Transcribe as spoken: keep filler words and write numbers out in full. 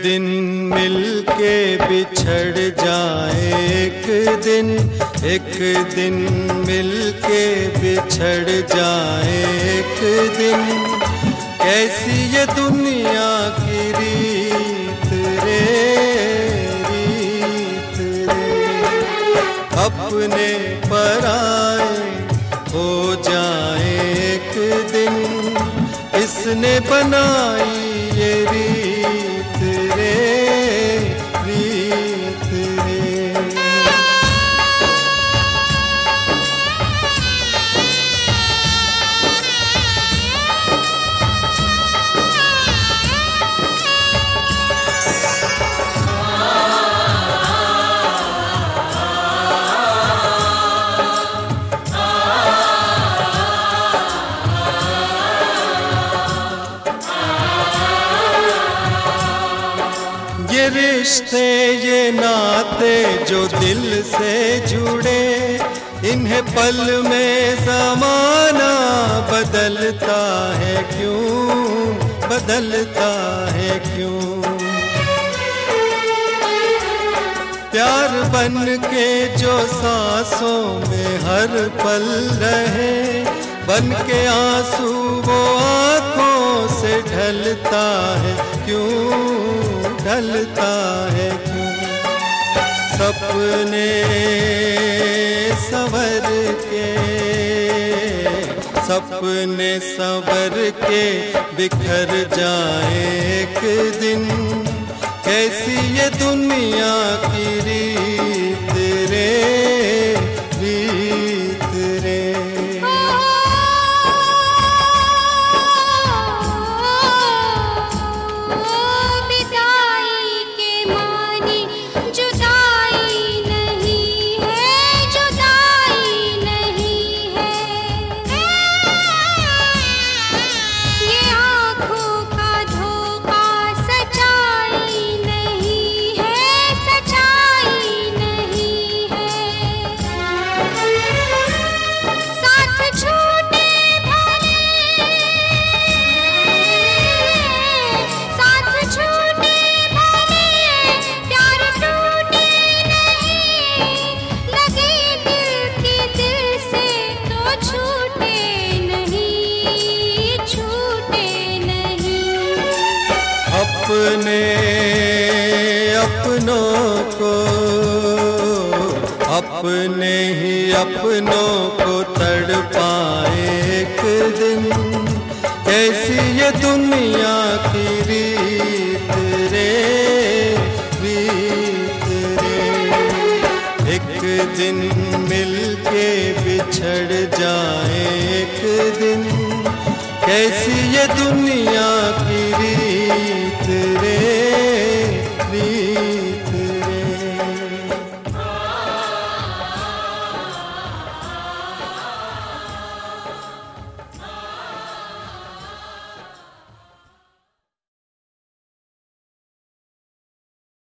दिन मिलके बिछड़ जाए, एक दिन एक दिन मिलके बिछड़ जाए एक दिन। कैसी ये दुनिया की रीत रे, रीत रे। अपने पराए हो जाए एक दिन, इसने बनाई ये रीत रे, रीत रे। ये रिश्ते ये नाते जो दिल से जुड़े, इन्हें पल में ज़माना बदलता है क्यों, बदलता है क्यों। प्यार बन के जो सांसों में हर पल रहे, बन के आंसू वो आँखों से ढलता है क्यों, ढलता है क्यों। सपने संवर के, सपने संवर के बिखर जाए एक दिन। कैसी ये दुनिया की रीत रे, रीत रे। अपने अपनों को, अपने ही अपनों को तड़पाए एक दिन। कैसी ये दुनिया की रीत रे, रीत रे। एक दिन मिलके बिछड़ जाए एक दिन। कैसी ये दुनिया की रीत रे, रीत।